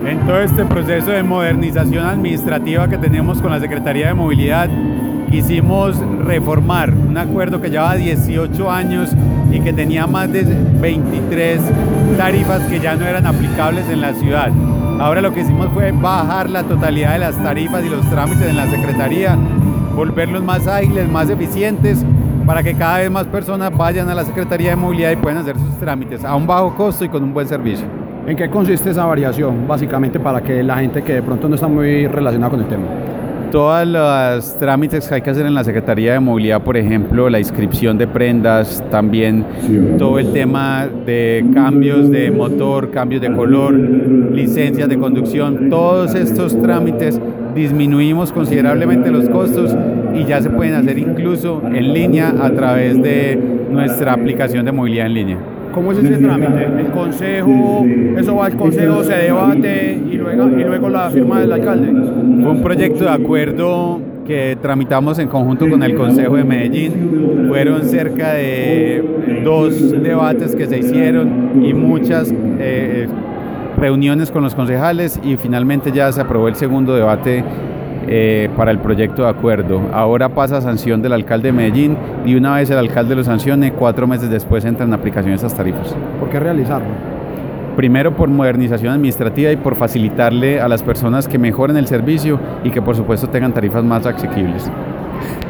En todo este proceso de modernización administrativa que tenemos con la Secretaría de Movilidad, quisimos reformar un acuerdo que llevaba 18 años y que tenía más de 23 tarifas que ya no eran aplicables en la ciudad. Ahora lo que hicimos fue bajar la totalidad de las tarifas y los trámites en la Secretaría, volverlos más ágiles, más eficientes, para que cada vez más personas vayan a la Secretaría de Movilidad y puedan hacer sus trámites a un bajo costo y con un buen servicio. ¿En qué consiste esa variación, básicamente, para que la gente que de pronto no está muy relacionada con el tema? Todos los trámites que hay que hacer en la Secretaría de Movilidad, por ejemplo, la inscripción de prendas, también todo el tema de cambios de motor, cambios de color, licencias de conducción, todos estos trámites disminuimos considerablemente los costos y ya se pueden hacer incluso en línea a través de nuestra aplicación de movilidad en línea. ¿Cómo es ese trámite? ¿El consejo, eso va al consejo, se debate y luego la firma del alcalde? Fue un proyecto de acuerdo que tramitamos en conjunto con el Consejo de Medellín. Fueron cerca de 2 debates que se hicieron y muchas reuniones con los concejales y finalmente ya se aprobó el segundo debate para el proyecto de acuerdo. Ahora pasa a sanción del alcalde de Medellín y una vez el alcalde lo sancione, 4 meses después entran en aplicación esas tarifas. ¿Por qué realizarlo? Primero por modernización administrativa y por facilitarle a las personas que mejoren el servicio y que por supuesto tengan tarifas más asequibles.